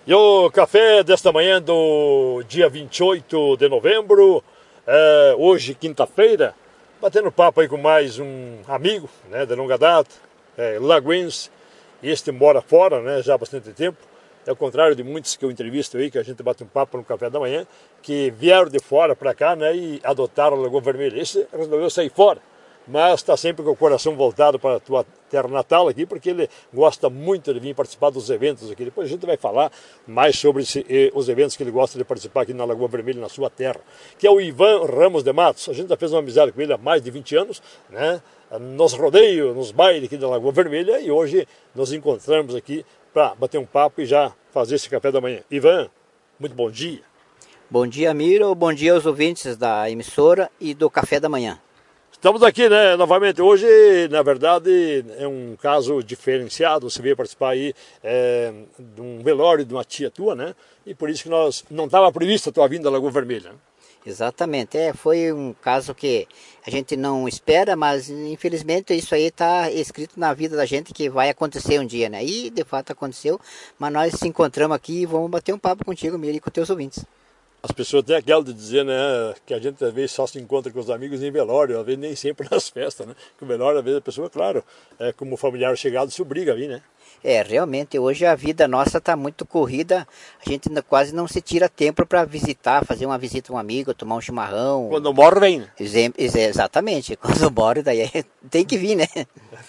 E o café desta manhã do dia 28 de novembro, hoje quinta-feira, batendo papo aí com mais um amigo, né, de longa data, lagoense. Este mora fora, né, já há bastante tempo. É o contrário de muitos que eu entrevisto aí, que a gente bate um papo no café da manhã, que vieram de fora para cá, né, e adotaram a Lagoa Vermelha. Esse resolveu sair fora, mas está sempre com o coração voltado para a tua terra natal aqui, porque ele gosta muito de vir participar dos eventos aqui. Depois a gente vai falar mais sobre os eventos que ele gosta de participar aqui na Lagoa Vermelha, na sua terra, que é o Ivan Ramos de Matos. A gente já fez uma amizade com ele há mais de 20 anos, né, nos rodeios, nos bailes aqui da Lagoa Vermelha, e hoje nos encontramos aqui para bater um papo e já fazer esse café da manhã. Ivan, muito bom dia. Bom dia, Miro. Bom dia aos ouvintes da emissora e do café da manhã. Estamos aqui, né, novamente. Hoje, na verdade, é um caso diferenciado. Você veio participar aí de um velório de uma tia tua, né? E por isso que nós não estava prevista a tua vinda à Lagoa Vermelha. Exatamente, foi um caso que a gente não espera, mas infelizmente isso aí está escrito na vida da gente que vai acontecer um dia, né? E de fato aconteceu, mas nós se encontramos aqui e vamos bater um papo contigo, Miri, e com teus ouvintes. As pessoas têm aquela de dizer, né, que a gente às vezes só se encontra com os amigos em velório, às vezes nem sempre nas festas, né? Que o velório, às vezes a pessoa, claro, como familiar chegado, se obriga a vir, né? Realmente, hoje a vida nossa está muito corrida, a gente quase não se tira tempo para visitar, fazer uma visita a um amigo, tomar um chimarrão. Quando morre, vem, né? Exatamente, quando morre, daí tem que vir, né?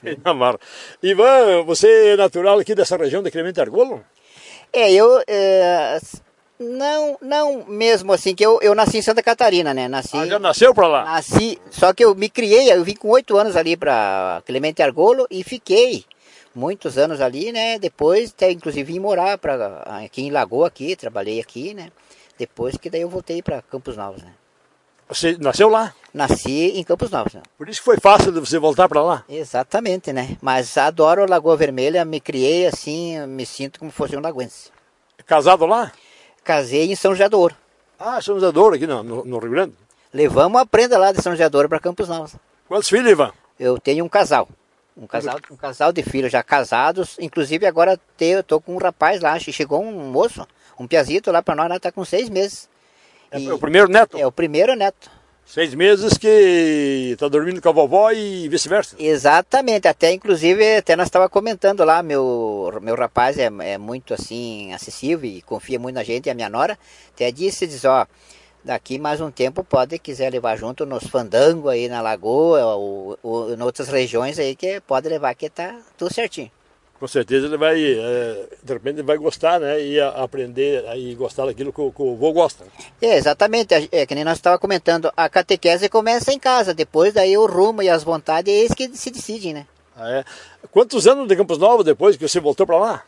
Ivan, você é natural aqui dessa região de Clemente Argolo? Não mesmo assim, que eu nasci em Santa Catarina, né? Já nasceu pra lá? Nasci, só que eu me criei, eu vim com 8 anos ali para Clemente Argolo e fiquei muitos anos ali, né? Depois até inclusive vim morar aqui em Lagoa, aqui, trabalhei aqui, né? Depois que daí eu voltei para Campos Novos, né? Você nasceu lá? Nasci em Campos Novos. Né? Por isso que foi fácil de você voltar para lá? Exatamente, né? Mas adoro a Lagoa Vermelha, me criei assim, me sinto como se fosse um lagoense. Casado lá? Casei em São José do Ouro. Ah, São José do Ouro, aqui no Rio Grande? Levamos a prenda lá de São José do Ouro para Campos Novos. Quantos filhos, Ivan? Eu tenho um casal. Um casal de filhos já casados. Inclusive agora eu tô com um rapaz lá. Chegou um moço, um piazito lá para nós, tá com 6 meses. É o primeiro neto? É o primeiro neto. 6 meses que tá dormindo com a vovó e vice-versa? Exatamente. Até inclusive, até nós estava comentando lá, meu rapaz é muito assim, acessível e confia muito na gente. E a minha nora até diz, ó, daqui mais um tempo quiser levar junto nos fandangos aí na lagoa ou em outras regiões aí que pode levar que tá tudo certinho. Com certeza ele vai, de repente ele vai gostar, né, e aprender e gostar daquilo que o vô gosta. Exatamente, que nem nós estávamos comentando, a catequese começa em casa, depois daí o rumo e as vontades é isso que se decidem, né? Quantos anos de Campos Novos depois que você voltou para lá?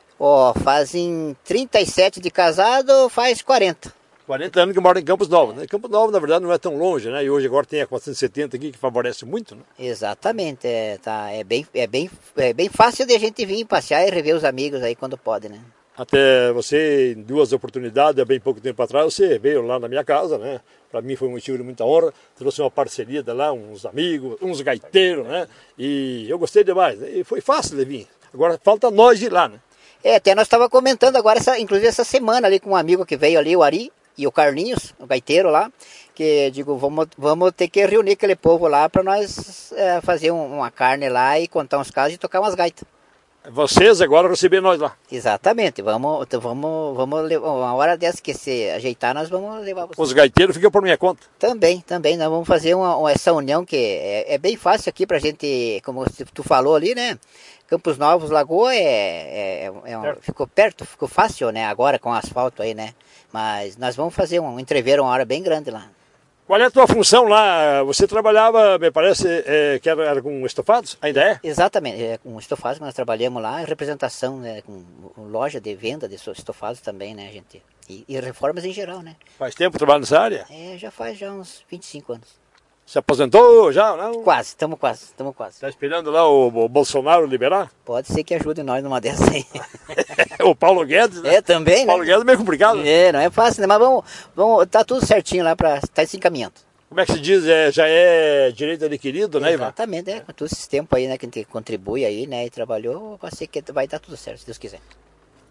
Fazem 37 de casado, faz 40. 40 anos que mora em Campos Novos, né? Campos Novos, na verdade, não é tão longe, né? E hoje agora tem a 470 aqui, que favorece muito, né? Exatamente, é bem fácil de a gente vir passear e rever os amigos aí quando pode, né? Até você, em 2 oportunidades, há bem pouco tempo atrás, você veio lá na minha casa, né? Para mim foi um motivo de muita honra, trouxe uma parceria de lá, uns amigos, uns gaiteiros, né? E eu gostei demais, né? E foi fácil de vir. Agora falta nós ir lá, né? Até nós estávamos comentando agora, inclusive essa semana ali com um amigo que veio ali, o Ari, e o Carlinhos, o gaiteiro lá, que digo, vamos ter que reunir aquele povo lá para nós fazer uma carne lá e contar uns casos e tocar umas gaitas. Vocês agora receber nós lá. Exatamente, vamos levar, uma hora dessa que se ajeitar, nós vamos levar vocês. Os gaiteiros ficam por minha conta. Também, nós vamos fazer essa união que é bem fácil aqui pra gente, como tu falou ali, né? Campos Novos, Lagoa ficou perto, ficou fácil, né? Agora com asfalto aí, né? Mas nós vamos fazer um entreveiro uma hora bem grande lá. Qual é a tua função lá? Você trabalhava, me parece, que era com estofados? Ainda é? Exatamente, com estofados que nós trabalhamos lá, representação, né? Com loja de venda de estofados também, né, gente? E reformas em geral, né? Faz tempo que trabalha nessa área? Já faz uns 25 anos. Se aposentou já, não? Quase, estamos quase. Está esperando lá o Bolsonaro liberar? Pode ser que ajude nós numa dessas aí. O Paulo Guedes, né? Também, né? Paulo Guedes é meio complicado. Não é fácil, né? Mas tá tudo certinho lá para estar se encaminhando. Como é que se diz? Já é direito adquirido, né, Ivan? Exatamente, com todo esse tempo aí, né, que a gente contribui aí, né, e trabalhou, pode ser que vai dar tudo certo, se Deus quiser.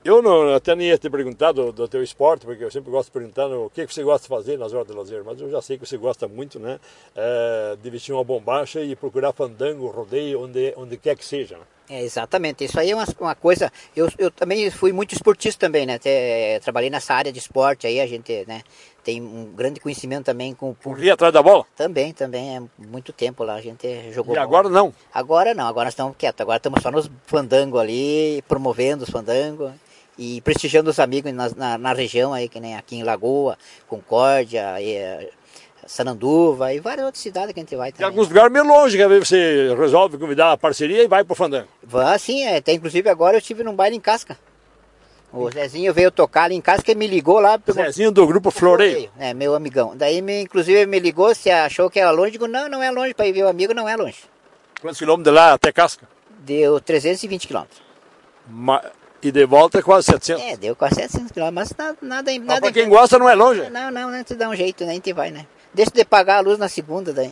Eu não, até nem ia te perguntar do teu esporte, porque eu sempre gosto de perguntar o que você gosta de fazer nas horas de lazer, mas eu já sei que você gosta muito, né, de vestir uma bombacha e procurar fandango, rodeio, onde quer que seja, né? Exatamente, isso aí é uma coisa, eu também fui muito esportista também, né, até, trabalhei nessa área de esporte, aí a gente, né, tem um grande conhecimento também com o público. Corria atrás da bola? Também, é muito tempo lá, a gente jogou E bola. agora não? Agora não, agora nós estamos quietos, agora estamos só nos fandangos ali, promovendo os fandangos e prestigiando os amigos na região aí, que nem aqui em Lagoa, Concórdia, Sananduva e várias outras cidades que a gente vai também. Tem alguns lugares meio longe, que às vezes você resolve convidar a parceria e vai pro fandango. Sim, até inclusive agora eu estive num baile em Casca. O Zezinho veio tocar ali em Casca e me ligou lá. Zezinho do grupo Floreio. É, meu amigão. Daí inclusive me ligou, se achou que era longe, digo, não é longe, para ir ver o amigo não é longe. Quantos quilômetros de lá até Casca? Deu 320 quilômetros. E de volta é quase 700. É, deu quase 700 quilômetros, mas nada. Mas pra quem gosta não é longe? Não, a gente dá um jeito, né? A gente vai, né? Deixa de pagar a luz na segunda daí.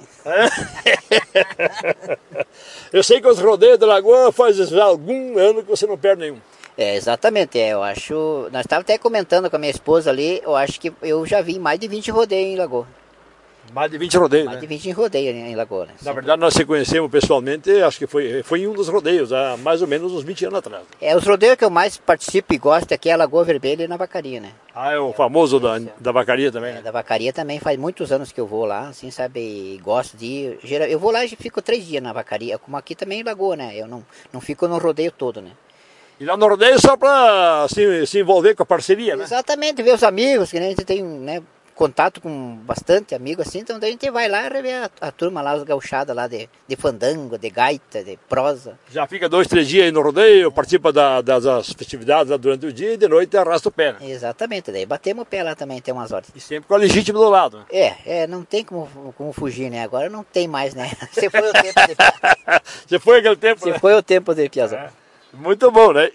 Eu sei que os rodeios da Lagoa faz já algum ano que você não perde nenhum. Exatamente, eu acho... Nós estávamos até comentando com a minha esposa ali, eu acho que eu já vi mais de 20 rodeios em Lagoa. Mais de 20 rodeios, Mais de 20 rodeios em Lagoa, né? Na verdade, nós se conhecemos pessoalmente, acho que foi em um dos rodeios, há mais ou menos uns 20 anos atrás. Os rodeios que eu mais participo e gosto aqui é a Lagoa Vermelha e na Vacaria, né? É o famoso da Vacaria também, né? Da Vacaria também, faz muitos anos que eu vou lá, assim, sabe, e gosto de ir. Eu vou lá e fico 3 dias na Vacaria, como aqui também em Lagoa, né? Eu não fico no rodeio todo, né? E lá no rodeio só para se envolver com a parceria, né? Exatamente, ver os amigos, que a gente tem, né, contato com bastante amigos assim, então daí a gente vai lá e rever a turma lá, os gauchadas lá de fandango, de gaita, de prosa. Já fica 2, 3 dias aí no rodeio, participa das festividades lá durante o dia e de noite arrasta o pé, né? Exatamente, daí batemos o pé lá também, tem umas horas. E sempre com a legítima do lado, né? Não tem como fugir, né? Agora não tem mais, né? Você foi o tempo de Você foi aquele tempo, Você né? foi o tempo de piazão. Muito bom, né?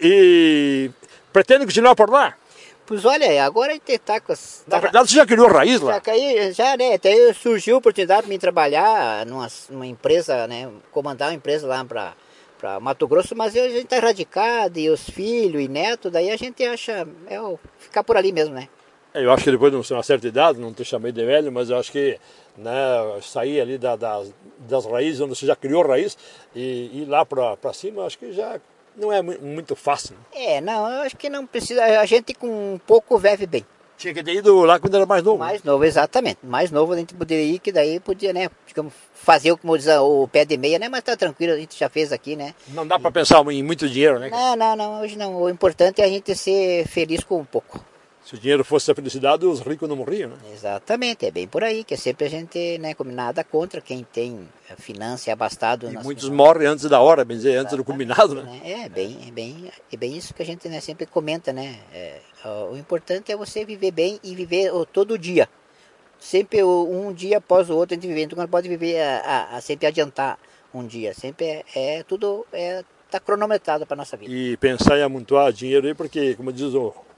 E pretende continuar por lá? Pois olha, agora a gente tá com as... Na verdade, você já criou raiz lá? Já, né? Até surgiu a oportunidade de mim trabalhar numa empresa, né? Comandar uma empresa lá para Mato Grosso, mas a gente tá radicado, e os filhos e netos, daí a gente acha ficar por ali mesmo, né? Eu acho que depois de uma certa idade, não te chamei de velho, mas eu acho que, né, sair ali das raízes, onde você já criou raiz, e ir lá para cima, acho que já não é muito fácil. Né? Não, eu acho que não precisa, a gente com um pouco vive bem. Tinha que ter ido lá quando era mais novo. Mais novo, exatamente. Mais novo a gente poderia ir, que daí podia, né, digamos, fazer como diz o pé de meia, né, mas tá tranquilo, a gente já fez aqui, né. Não dá para pensar em muito dinheiro, né? Não, hoje não. O importante é a gente ser feliz com um pouco. Se o dinheiro fosse a felicidade, os ricos não morriam, né? Exatamente, é bem por aí, que é sempre a gente, né, como nada contra quem tem finança e abastado. E muitos morrem antes da hora, bem dizer, antes do combinado, né? É bem isso que a gente, né, sempre comenta, né? O importante é você viver bem e viver todo dia. Sempre um dia após o outro a gente vive, então não pode viver sempre adiantar um dia, sempre tudo está cronometrado para a nossa vida. E pensar em amontoar dinheiro aí, porque, como diz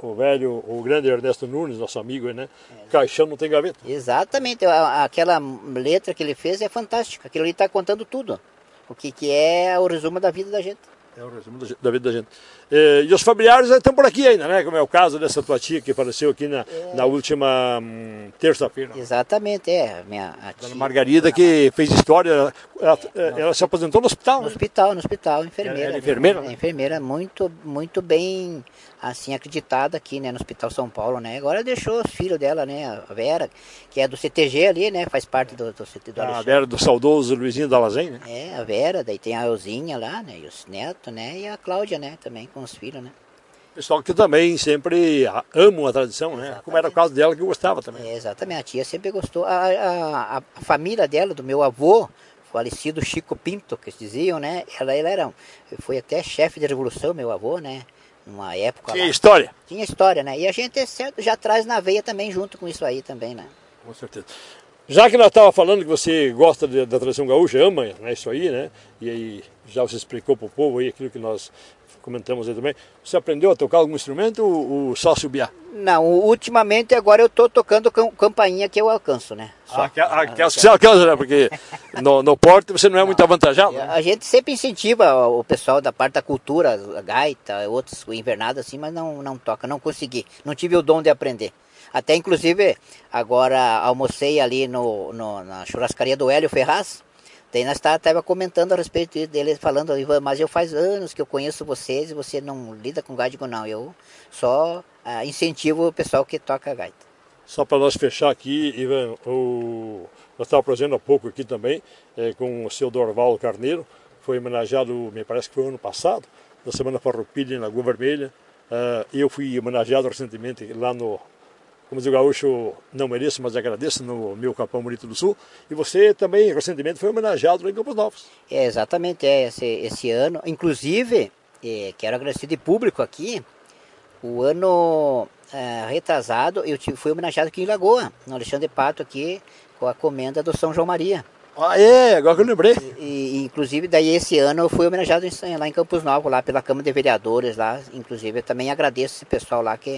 o grande Ernesto Nunes, nosso amigo, né? Caixão não tem gaveta. Exatamente, aquela letra que ele fez é fantástica, aquilo ali está contando tudo, o que é o resumo da vida da gente. É o resumo da vida da gente. E os familiares estão por aqui ainda, né? Como é o caso dessa tua tia que apareceu aqui na última terça-feira. Exatamente, a tia, Dona Margarida, que fez história, ela se aposentou no hospital, né? No hospital, enfermeira. Ela é enfermeira? É enfermeira muito bem, assim, acreditada aqui, né, no Hospital São Paulo, né? Agora deixou os filhos dela, né, a Vera, que é do CTG ali, né, faz parte do CTG. A Vera do saudoso Luizinho Dalazen, né? A Vera, daí tem a Elzinha lá, né, e os netos, né, e a Cláudia, né, também com os filhos, né. Pessoal que também sempre amam a tradição, né? Exatamente. Como era o caso dela, que gostava também. Exatamente, a tia sempre gostou. A família dela, do meu avô, falecido Chico Pinto, que diziam, né? Ela foi até chefe de revolução, meu avô, né? Numa época Tinha história. Tinha história, né? E a gente já traz na veia também, junto com isso aí também, né? Com certeza. Já que nós estávamos falando que você gosta da tradição gaúcha, ama, né, isso aí, né? E aí já você explicou para o povo aí aquilo que nós comentamos aí também. Você aprendeu a tocar algum instrumento ou só assobiar? Não, ultimamente agora eu estou tocando campainha que eu alcanço, né? Aquelas, né? Porque no porte você não é muito avantajado. A gente sempre incentiva o pessoal da parte da cultura, a gaita, outros invernados assim, mas não toca, não consegui, não tive o dom de aprender. Até inclusive agora almocei ali na churrascaria do Hélio Ferraz. Daí nós estava comentando a respeito dele, falando, Ivan, mas eu faz anos que eu conheço vocês e você não lida com gaita. Digo, não, eu só incentivo o pessoal que toca gaita. Só para nós fechar aqui, Ivan, nós estávamos fazendo há pouco aqui também, com o seu Dorval Carneiro, foi homenageado, me parece que foi ano passado, na Semana Farroupilha em Lagoa Vermelha. Eu fui homenageado recentemente lá no... Como diz o gaúcho, não mereço, mas agradeço, no meu Capão Bonito do Sul. E você também, recentemente, foi homenageado lá em Campos Novos. Exatamente, esse ano. Inclusive, quero agradecer de público aqui, o ano retrasado, eu fui homenageado aqui em Lagoa, no Alexandre Pato, aqui, com a comenda do São João Maria. Agora que eu lembrei. Inclusive, daí esse ano eu fui homenageado lá em Campos Novos, lá pela Câmara de Vereadores, lá, inclusive eu também agradeço esse pessoal lá, que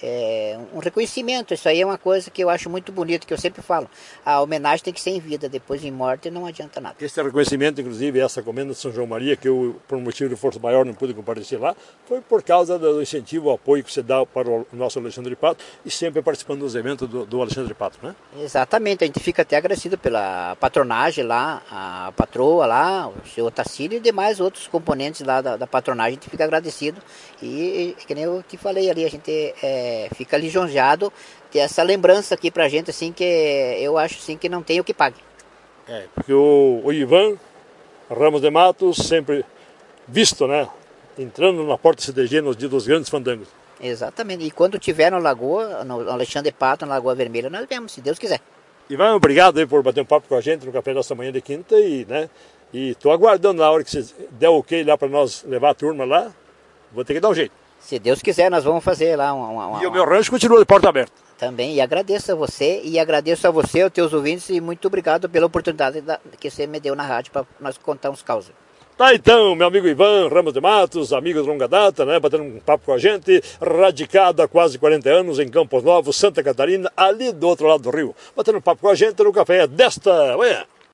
é um reconhecimento, isso aí é uma coisa que eu acho muito bonito, que eu sempre falo, a homenagem tem que ser em vida, depois em morte não adianta nada. Esse reconhecimento, inclusive, essa comenda de São João Maria, que eu, por motivo de força maior, não pude comparecer lá, foi por causa do incentivo, o apoio que você dá para o nosso Alexandre Pato, e sempre participando dos eventos do Alexandre Pato, né? Exatamente, a gente fica até agradecido pela patronagem lá, a patroa lá, o seu Otacílio e demais outros componentes lá da patronagem, a gente fica agradecido e que nem eu te falei ali, a gente fica lisonjeado ter essa lembrança aqui pra gente, assim, que eu acho assim que não tem o que pague. Porque o Ivan Ramos de Matos sempre visto, né, entrando na porta CDG nos dias dos grandes fandangos. Exatamente, e quando tiver na Lagoa, no Alexandre Pato, na Lagoa Vermelha, nós vemos, se Deus quiser. Ivan, obrigado aí por bater um papo com a gente no café dessa manhã de quinta e tô aguardando na hora que você der o ok lá para nós levar a turma lá, vou ter que dar um jeito. Se Deus quiser, nós vamos fazer lá E o meu rancho continua de porta aberta. Também, e agradeço a você, aos teus ouvintes, e muito obrigado pela oportunidade que você me deu na rádio para nós contar uns causos. Tá então, meu amigo Ivan Ramos de Matos, amigo de longa data, né, batendo um papo com a gente, radicado há quase 40 anos em Campos Novos, Santa Catarina, ali do outro lado do rio, batendo um papo com a gente no café desta manhã.